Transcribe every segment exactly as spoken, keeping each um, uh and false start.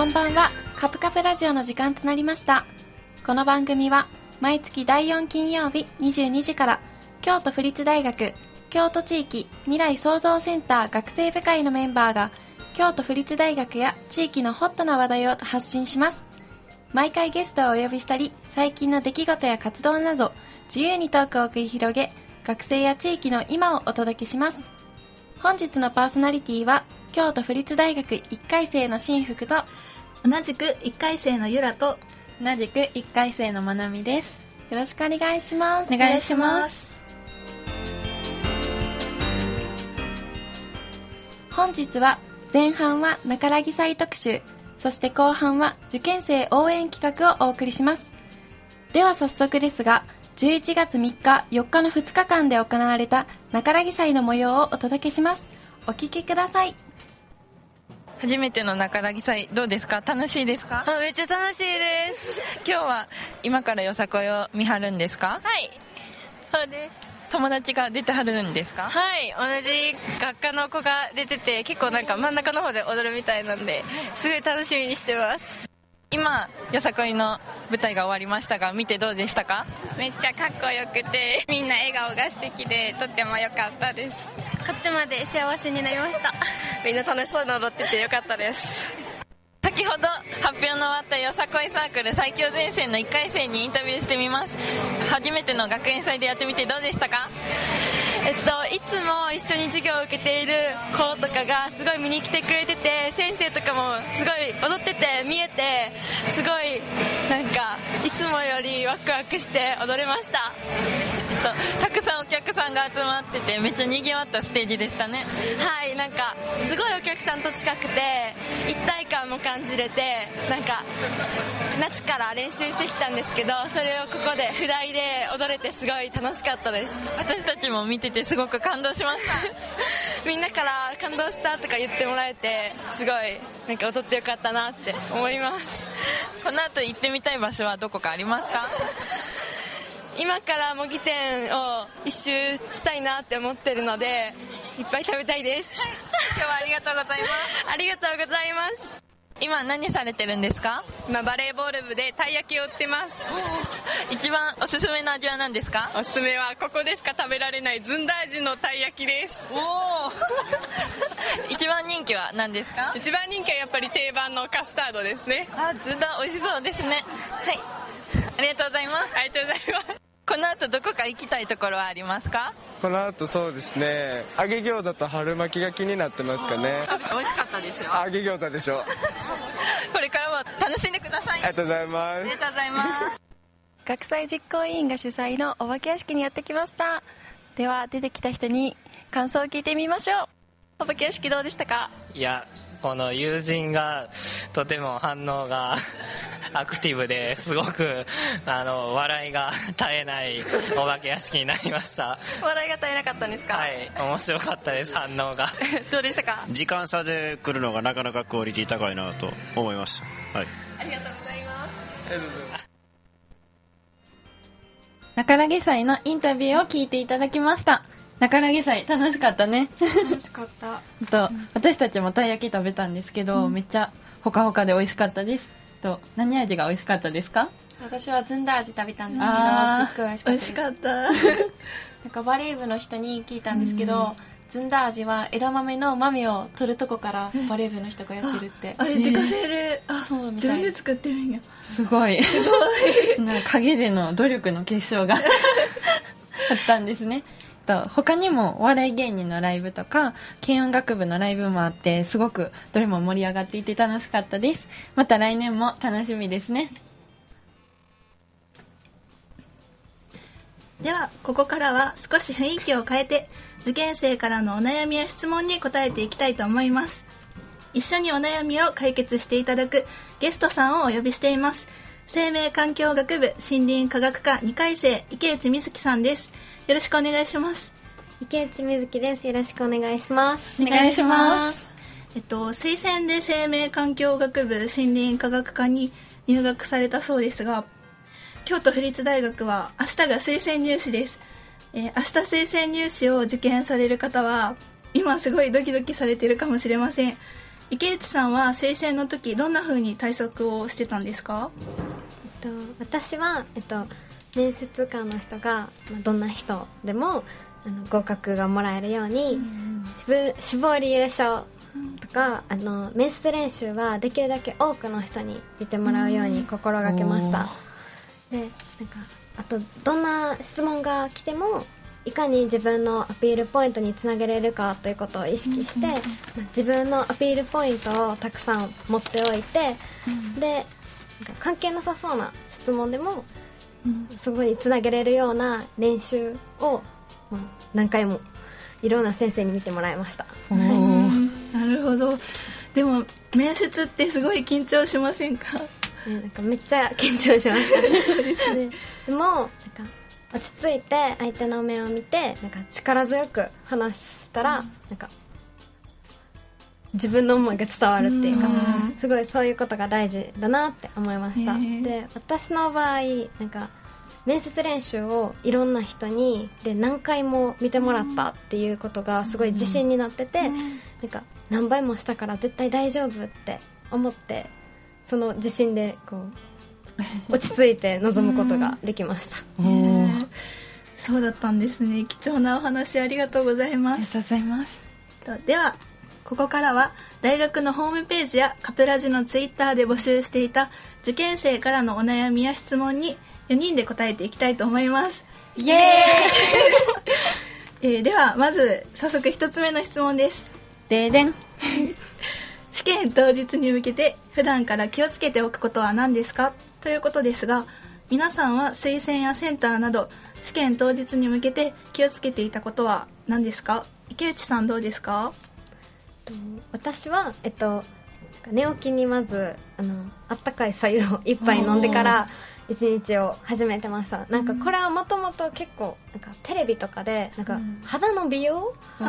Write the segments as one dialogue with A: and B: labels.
A: んばんは。カプカプラジオの時間となりました。この番組は毎月だいよん金曜日にじゅうにじから京都府立大学京都地域未来創造センター学生部会のメンバーが京都府立大学や地域のホットな話題を発信します。毎回ゲストをお呼びしたり、最近の出来事や活動など自由にトークを繰り広げ、学生や地域の今をお届けします。本日のパーソナリティは京都府立大学いっかい生の新福と
B: 同じくいっかい生のゆらと
A: 同じくいっかい生のまなみです。よろしくお願いします。
B: お願いします。
A: 本日は前半は中良木祭特集、そして後半は受験生応援企画をお送りします。では早速ですが、じゅういちがつみっか、よっかのふつかかんで行われた中良木祭の模様をお届けします。お聞きください。
C: 初めての中良木祭どうですか？楽しいですか？
D: あ、めっちゃ楽しいです。
C: 今日は今からよさこいを見張るんですか？
D: はい、そうです。
C: 友達が出てはるんですか？
D: はい、同じ学科の子が出てて、結構なんか真ん中の方で踊るみたいなんで、すごい楽しみにしてます。
C: 今よさこいの舞台が終わりましたが、見てどうでしたか？
E: めっちゃかっこよくて、みんな笑顔が素敵でとっても良かったです。
F: こっちまで幸せになりました。
D: みんな楽しそうに踊ってて良かったです。
C: 先ほど発表の終わったよさこいサークル最強前線のいっかい生にインタビューしてみます。初めての学園祭でやってみてどうでしたか？
D: えっと、いつも一緒に授業を受けている子とかがすごい見に来てくれてて、先生とかもすごい踊ってて見えて、すごいなんかいつもよりワクワクして踊れました。
C: えっと、たくさんお客さんが集まっててめっちゃ賑わったステージでしたね。
D: はい、なんかすごいお客さんと近くて一体感も感じれて、なんか夏から練習してきたんですけど、それをここでフライで踊れてすごい楽しかったです。
C: 私たちも見ててすごく感動しました
D: みんなから感動したとか言ってもらえて、すごいなんか踊ってよかったなって思います。
C: この後行ってみたい場所はどこかありますか？
D: 今から模擬店を一周したいなって思ってるので、いっぱい食べたいです。
C: 今日はありがとうございます。
D: ありがとうございます。
C: 今何されてるんですか？
E: 今バレーボール部でたい焼きを売ってます。
C: 一番おすすめの味は何ですか？
E: おすすめはここでしか食べられないずんだ味のたい焼きです。
C: お一番人気は何ですか？
E: 一番人気はやっぱり定番のカスタードですね。
C: あ、ずんだ美味しそうですね。はい、ありがとうございます。
E: ありがとうございます。
C: この後どこか行きたいところはありますか？
G: この後そうですね、揚げ餃子と春巻きが気になってますかね。
C: 美味しかったですよ。
G: 揚げ餃子でしょ
C: これからも楽しんでください。
G: ありがとうございます。
C: ありがとうございます
A: 学祭実行委員が主催のお化け屋敷にやってきました。では出てきた人に感想を聞いてみましょう。お化け屋敷どうでしたか？
H: いや、この友人がとても反応がアクティブですごくあの笑いが絶えないお化け屋敷になりました。
D: 笑いが絶えなかったんですか？
H: はい、面白かったです。反応が
D: どうでしたか？
I: 時間差で来るのがなかなかクオリティ高いなと思いました。はい、
D: ありがとうございます。
G: ありがとうございます。
A: 中良木祭のインタビューを聞いていただきました。中良木祭楽しかったね。
F: 楽しかった
A: と私たちもたい焼き食べたんですけど、うん、めっちゃほかほかで美味しかったです。と何味が美味しかったですか？
F: 私はずんだ味食べたんですけど、すっごい美味しかったです。
D: 美味しかった
F: なんかバレー部の人に聞いたんですけど、うん、ずんだ味は枝豆の豆を取るとこからバレー部の人がやってるって。
D: あれ自家製で、
F: あ、そうみたい。
D: 自分で作ってるんや。
A: すごいすごいなんか陰での努力の結晶があったんですね。と他にもお笑い芸人のライブとか軽音楽部のライブもあって、すごくどれも盛り上がっていて楽しかったです。また来年も楽しみですね。
B: ではここからは少し雰囲気を変えて受験生からのお悩みや質問に答えていきたいと思います。一緒にお悩みを解決していただくゲストさんをお呼びしています。生命環境学部森林科学科にかい生池内瑞希さんです。よろしくお願いします。
F: 池内瑞希です。よろしくお願いします。
A: お願いします。
B: えっと、推薦で生命環境学部森林科学科に入学されたそうですが、京都府立大学は明日が推薦入試です。えー、明日推薦入試を受験される方は今すごいドキドキされてるかもしれません。 池内さんは推薦の時どんな風に対策をしてたんですか？
J: えっと、私は、えっと、面接官の人が、まあ、どんな人でもあの合格がもらえるように、うん、志望理由書とか、あの面接練習はできるだけ多くの人に見てもらうように心がけました。で、なんかあとどんな質問が来てもいかに自分のアピールポイントにつなげれるかということを意識して、まあ、自分のアピールポイントをたくさん持っておいて、でなんか関係なさそうな質問でも、そこにつなげれるような練習を、まあ、何回もいろんな先生に見てもらいました。
B: なるほど。でも面接ってすごい緊張しませんか？
J: なんかめっちゃ緊張しましたで, でもなんか落ち着いて相手の目を見てなんか力強く話したら、うん、なんか自分の思いが伝わるっていうか、うん、すごいそういうことが大事だなって思いました。で、私の場合なんか面接練習をいろんな人にで何回も見てもらったっていうことがすごい自信になってて、うん、なんか何倍もしたから絶対大丈夫って思って、その自信でこう落ち着いて臨むことができました。
B: そうだったんですね。貴重なお話ありがとうございます。
K: ありがとうございます。
B: ではここからは大学のホームページやカプラジのツイッターで募集していた受験生からのお悩みや質問によにんで答えていきたいと思います。イエーイえー、ではまず早速ひとつめの質問です。
K: ででん
B: 試験当日に向けて普段から気をつけておくことは何ですかということですが、皆さんは推薦やセンターなど試験当日に向けて気をつけていたことは何ですか？池内さんどうですか？
J: 私は、えっと、寝起きにまずあのあったかい白湯を一杯飲んでから一日を始めてました。なんかこれはもともと結構なんかテレビとかでなんか肌の美容、うん、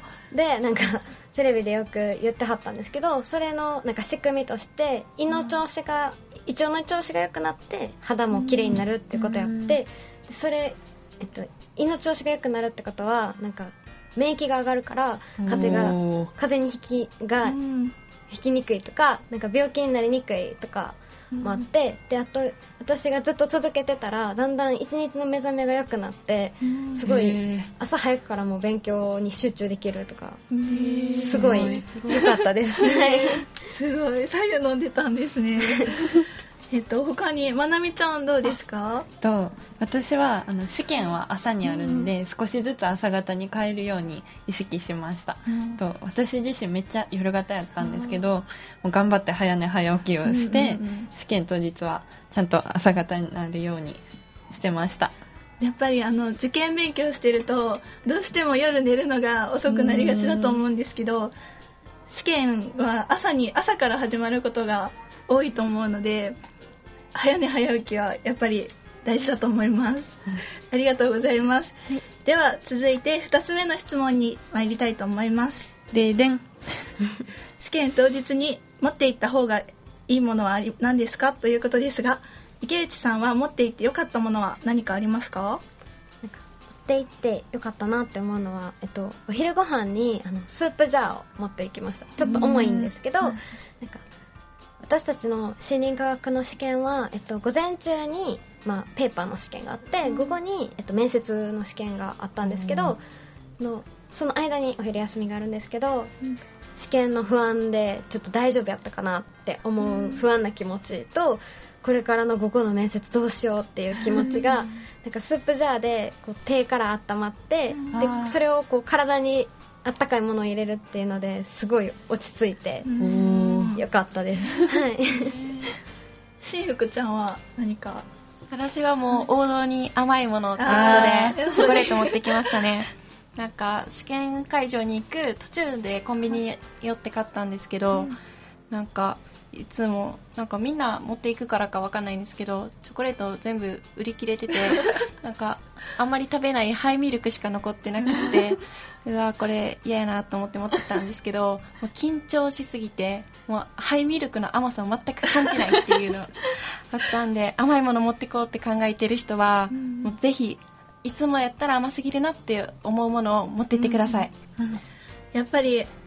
J: でなんかテレビでよく言ってはったんですけど、それのなんか仕組みとして胃の調子が、胃腸の調子が良くなって肌も綺麗になるってことやって、それ、えっと、胃の調子が良くなるってことはなんか免疫が上がるから風邪が風邪に引きが引きにくいとか、なんか病気になりにくいとかもあって、であと私がずっと続けてたらだんだん一日の目覚めが良くなって、すごい朝早くからも勉強に集中できるとか、すごい良かったです
B: すごい白湯飲んでたんですねえっと他にまなみちゃんどうですか？
K: と私はあの試験は朝にあるんで、うん、少しずつ朝方に変えるように意識しました、うん、と私自身めっちゃ夜型やったんですけど、うん、もう頑張って早寝早起きをして、うんうんうん、試験当日はちゃんと朝方になるようにしてました。
B: やっぱりあの受験勉強してるとどうしても夜寝るのが遅くなりがちだと思うんですけど、試験は朝に朝から始まることが多いと思うので早寝早起きはやっぱり大事だと思いますありがとうございます、はい、では続いてふたつめの質問に参りたいと思います。
K: ででん
B: 試験当日に持っていった方がいいものは何ですかということですが、池内さんは持っていってよかったものは何かありますか？
J: なんか持っていってよかったなって思うのは、えっと、お昼ご飯にあのスープジャーを持っていきました。ちょっと重いんですけど、なんか私たちの森林科学の試験は、えっと、午前中に、まあ、ペーパーの試験があって、午後に、えっと、面接の試験があったんですけど、のその間にお昼休みがあるんですけど、試験の不安でちょっと大丈夫やったかなって思う不安な気持ちと、これからの午後の面接どうしようっていう気持ちがなんかスープジャーでこう手から温まって、でそれをこう体にあったかいものを入れるっていうのですごい落ち着いてよかったですはい
B: 新福ちゃんは何か？
F: 私はもう王道に甘いものということでチョコレート持ってきましたねなんか試験会場に行く途中でコンビニに寄って買ったんですけど、うん、なんかいつもなんかみんな持っていくからかわかんないんですけど、チョコレート全部売り切れててなんかあんまり食べないハイミルクしか残ってなくてうわこれ嫌やなと思って持ってたんですけど、もう緊張しすぎてもうハイミルクの甘さを全く感じないっていうのあったんで、甘いもの持ってこうって考えてる人は、うん、もうぜひいつもやったら甘すぎるなって思うものを持ってってください、
B: うんうん、やっぱり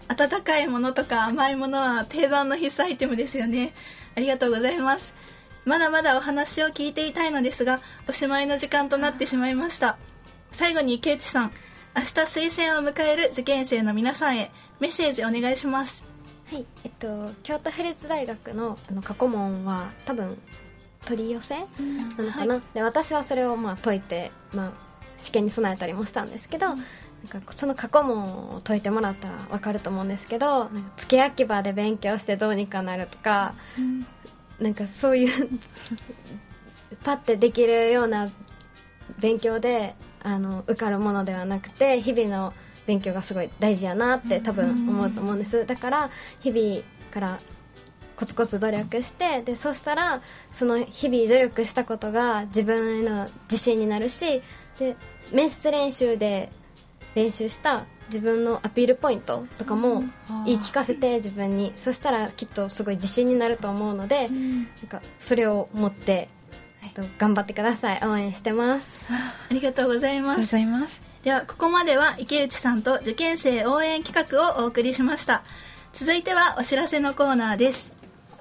B: 温かいものとか甘いものは定番の必須アイテムですよね。ありがとうございます。まだまだお話を聞いていたいのですが、おしまいの時間となってしまいました。最後に池内さん、明日推薦を迎える受験生の皆さんへメッセージお願いします。
J: はい、えっと京都府立大学のあの過去問は多分取り寄せなのかな、はい、で私はそれをまあ解いて、まあ、試験に備えたりもしたんですけど、うん、なんかその過去問を解いてもらったら分かると思うんですけど、なんか付け焼き場で勉強してどうにかなるとか、うん、なんかそういうパッてできるような勉強であの受かるものではなくて、日々の勉強がすごい大事やなって多分思うと思うんです。だから日々からコツコツ努力して、でそしたらその日々努力したことが自分への自信になるし、で面接練習で練習した自分のアピールポイントとかも言い聞かせて自分に、そしたらきっとすごい自信になると思うので、なんかそれを持って頑張ってください。応援してます。
B: ありがとうございます。ではここまでは池内さんと受験生応援企画をお送りしました。続いてはお知らせのコーナーです。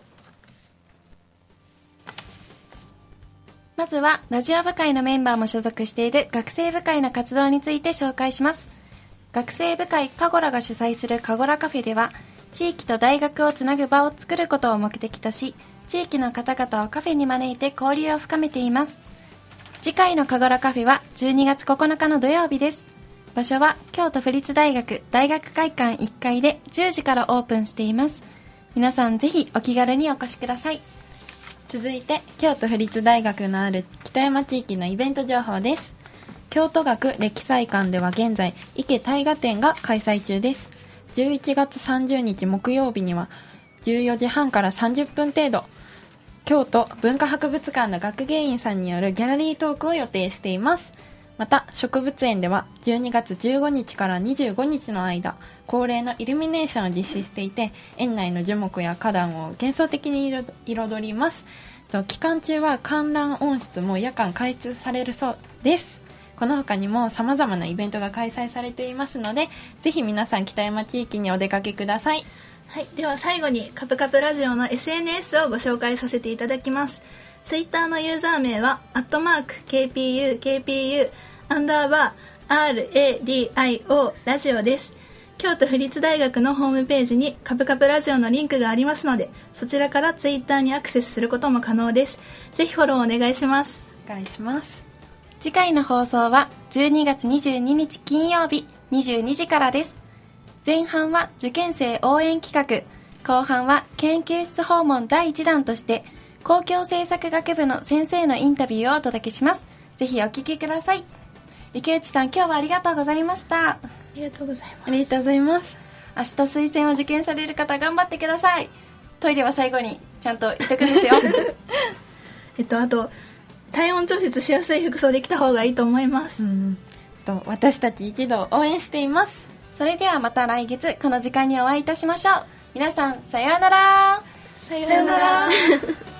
A: まずはラジオ部会のメンバーも所属している学生部会の活動について紹介します。学生部会カゴラが主催するカゴラカフェでは、地域と大学をつなぐ場を作ることを目的とし、地域の方々をカフェに招いて交流を深めています。次回のカゴラカフェはじゅうにがつここのかの土曜日です。場所は京都府立大学大学会館いっかいでじゅうじからオープンしています。皆さんぜひお気軽にお越しください。
K: 続いて京都府立大学のある北山地域のイベント情報です。京都学歴祭館では現在池大河展が開催中です。じゅういちがつさんじゅうにち木曜日にはじゅうよじはんからさんじゅっぷん程度、京都文化博物館の学芸員さんによるギャラリートークを予定しています。また植物園ではじゅうにがつじゅうごにちからにじゅうごにちの間、恒例のイルミネーションを実施していて、園内の樹木や花壇を幻想的に彩ります。期間中は観覧温室も夜間開設されるそうです。この他にも様々なイベントが開催されていますので、ぜひ皆さん北山地域にお出かけください。
B: はい、では最後にカプカプラジオの エスエヌエス をご紹介させていただきます。ツイッターのユーザー名はアットマーク ケーピーユー ケーピーユー アンダーバー アールエーディーアイオー ラジオです。京都府立大学のホームページにカプカプラジオのリンクがありますので、そちらからツイッターにアクセスすることも可能です。ぜひフォローお願いします。
K: お願いします。
A: 次回の放送はじゅうにがつにじゅうににち金曜日にじゅうにじからです。前半は受験生応援企画、後半は研究室訪問だいいちだんとして公共政策学部の先生のインタビューをお届けします。ぜひお聞きください。池内さん、今日はありがとうございました。
B: ありがとうございます。
K: ありがとうございます。
A: 明日推薦を受験される方頑張ってください。トイレは最後にちゃんと言っとくんですよ。
B: えっとあと体温調節しやすい服装で来た方がいいと思います。
K: うんと私たち一同応援しています。
A: それではまた来月この時間にお会いいたしましょう。皆さんさようなら。
B: さようなら。